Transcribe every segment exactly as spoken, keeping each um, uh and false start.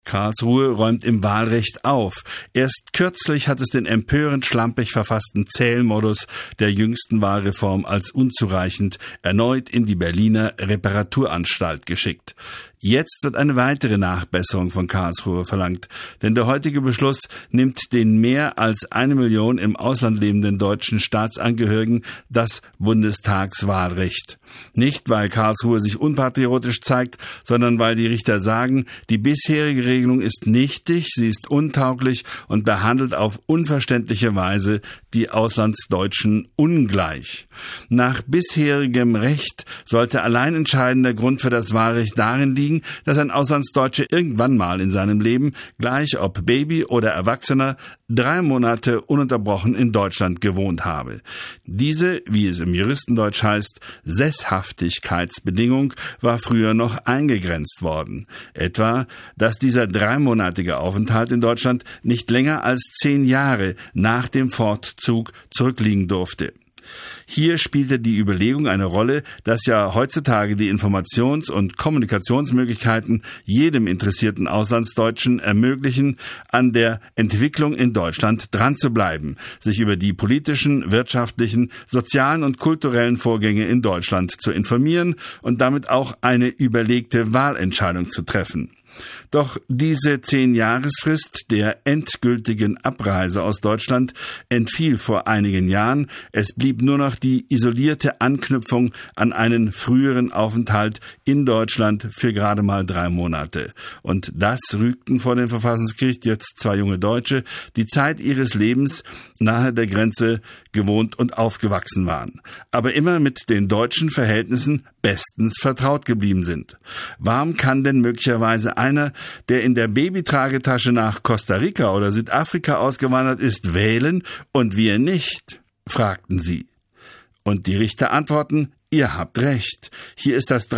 Karlsruhe räumt im Wahlrecht auf. Erst kürzlich hat es den empörend schlampig verfassten Zählmodus der jüngsten Wahlreform als unzureichend erneut in die Berliner Reparaturanstalt geschickt. Jetzt wird eine weitere Nachbesserung von Karlsruhe verlangt, denn der heutige Beschluss nimmt den mehr als eine Million im Ausland lebenden deutschen Staatsangehörigen das Bundestagswahlrecht. Nicht, weil Karlsruhe sich unpatriotisch zeigt, sondern weil die Richter sagen, die bisherige Regelung ist nichtig, sie ist untauglich und behandelt auf unverständliche Weise die Auslandsdeutschen ungleich. Nach bisherigem Recht sollte allein entscheidender Grund für das Wahlrecht darin liegen, dass ein Auslandsdeutscher irgendwann mal in seinem Leben, gleich ob Baby oder Erwachsener, drei Monate ununterbrochen in Deutschland gewohnt habe. Diese, wie es im Juristendeutsch heißt, Sesshaftigkeitsbedingung war früher noch eingegrenzt worden. Etwa, dass dieser dreimonatige Aufenthalt in Deutschland nicht länger als zehn Jahre nach dem Fortzug zurückliegen durfte. Hier spielte die Überlegung eine Rolle, dass ja heutzutage die Informations- und Kommunikationsmöglichkeiten jedem interessierten Auslandsdeutschen ermöglichen, an der Entwicklung in Deutschland dran zu bleiben, sich über die politischen, wirtschaftlichen, sozialen und kulturellen Vorgänge in Deutschland zu informieren und damit auch eine überlegte Wahlentscheidung zu treffen. Doch diese Zehn-Jahresfrist der endgültigen Abreise aus Deutschland entfiel vor einigen Jahren. Es blieb nur noch die isolierte Anknüpfung an einen früheren Aufenthalt in Deutschland für gerade mal drei Monate. Und das rügten vor dem Verfassungsgericht jetzt zwei junge Deutsche, die Zeit ihres Lebens nahe der Grenze gewohnt und aufgewachsen waren, aber immer mit den deutschen Verhältnissen bestens vertraut geblieben sind. Warum kann denn möglicherweise einer, der in der Babytragetasche nach Costa Rica oder Südafrika ausgewandert ist, wählen und wir nicht? Fragten sie. Und die Richter antworten: Ihr habt recht. Hier ist das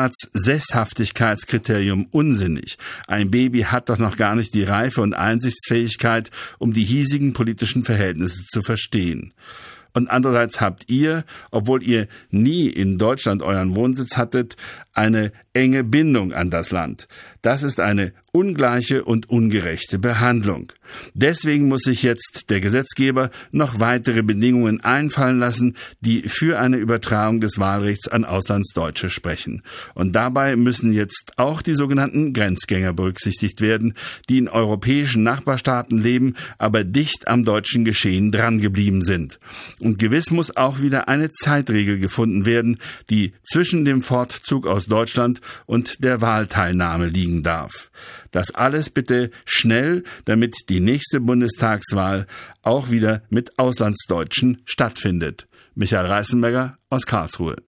Drei-Monats-Sesshaftigkeitskriterium unsinnig. Ein Baby hat doch noch gar nicht die Reife und Einsichtsfähigkeit, um die hiesigen politischen Verhältnisse zu verstehen. Und andererseits habt ihr, obwohl ihr nie in Deutschland euren Wohnsitz hattet, eine enge Bindung an das Land. Das ist eine ungleiche und ungerechte Behandlung. Deswegen muss sich jetzt der Gesetzgeber noch weitere Bedingungen einfallen lassen, die für eine Übertragung des Wahlrechts an Auslandsdeutsche sprechen. Und dabei müssen jetzt auch die sogenannten Grenzgänger berücksichtigt werden, die in europäischen Nachbarstaaten leben, aber dicht am deutschen Geschehen drangeblieben sind. Und gewiss muss auch wieder eine Zeitregel gefunden werden, die zwischen dem Fortzug aus Deutschland und der Wahlteilnahme liegen darf. Das alles bitte schnell, damit die nächste Bundestagswahl auch wieder mit Auslandsdeutschen stattfindet. Michael Reißenberger aus Karlsruhe.